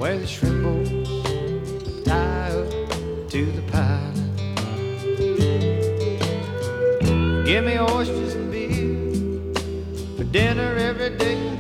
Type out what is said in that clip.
where the shrimp boats tie up to the pilot. Give me oysters and beer for dinner every day.